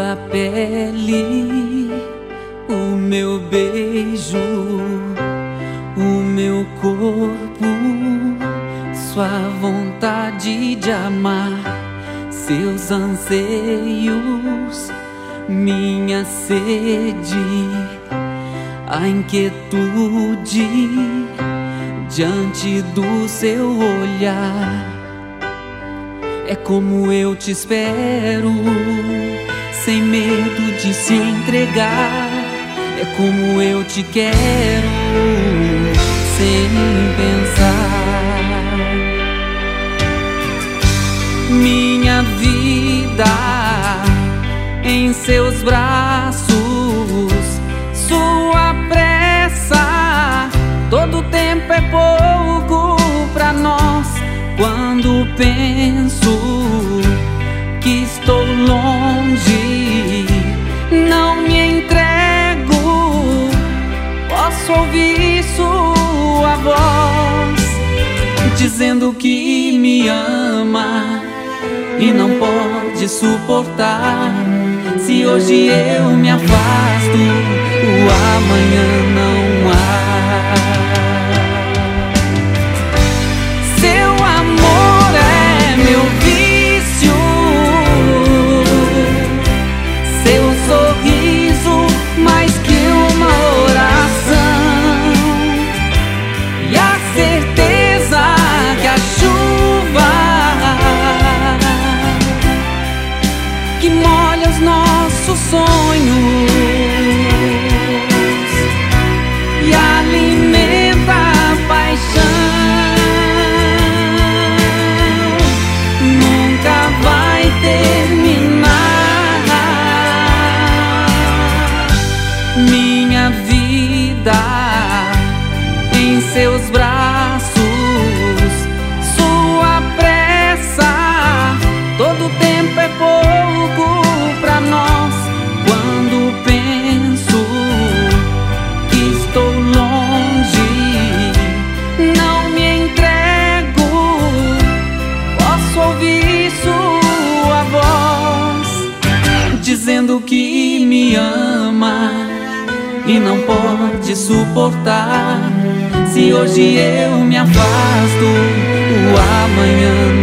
sua pele, o meu beijo, o meu corpo, sua vontade de amar, seus anseios, minha sede, a inquietude diante do seu olhar. É como eu te espero, sem medo de se entregar. É como eu te quero, sem pensar. Minha vida em seus braços, sua pressa, todo tempo é pouco pra nós. Quando penso que estou longe, não me entrego, posso ouvir sua voz dizendo que me ama e não pode suportar. Se hoje eu me afasto, o amanhã não há. Seu amor é meu vício, seu sorriso mais que uma oração, e a certeza que a chuva que molha os nossos sonhos e alimenta a paixão nunca vai terminar. Minha vida em seus braços, sua pressa, todo tempo é pouco pra nós. Quando penso que estou longe, não me entrego, posso ouvir sua voz dizendo que me ama e não pode suportar. Se hoje eu me afasto, o amanhã